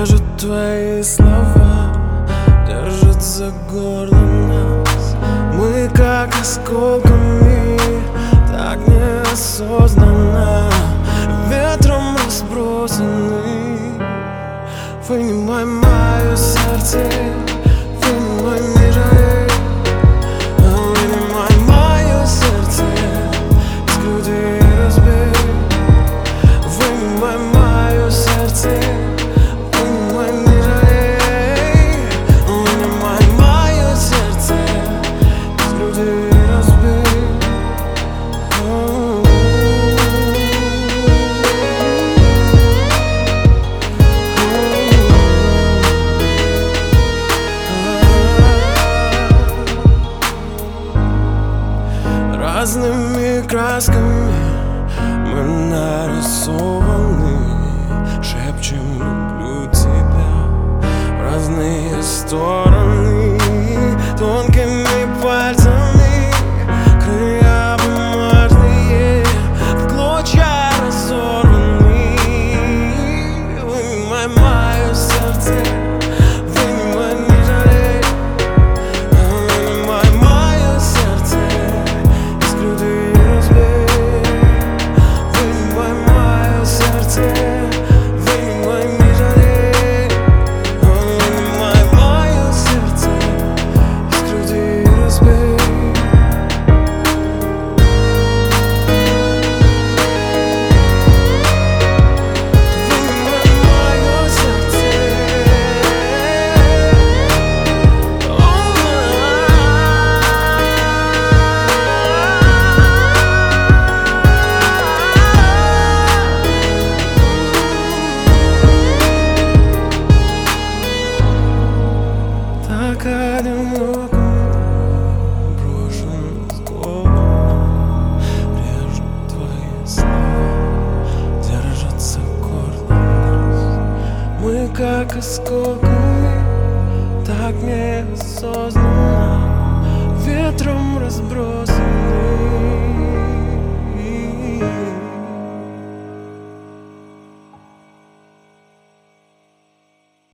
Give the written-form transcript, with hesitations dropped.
Режут твои слова, держат за горло нас. Мы как осколками, так неосознанно ветром разбросаны. Вынимай мое сердце, вынимай мир, вынимай мое сердце из груди разбей. Вынимай мое сердце, вынимай мир, вынимай мое сердце из груди разбей. Разными красками мы нарисованы, шепчем «люблю тебя» в разные стороны. Тонкими пальцами крылья бумажные в клочья разорваны. Вынимай мое сердце, вынимай не жалей. Вынимай мое сердце из груди разбей. Вынимай мое сердце, вынимай не жалей. Вынимай мое сердце из груди разбей. Так одиноко, брошен взгляд, режут твои слова, держатся гордо нас. Мы как осколками, так неосознанно ветром разбросаны.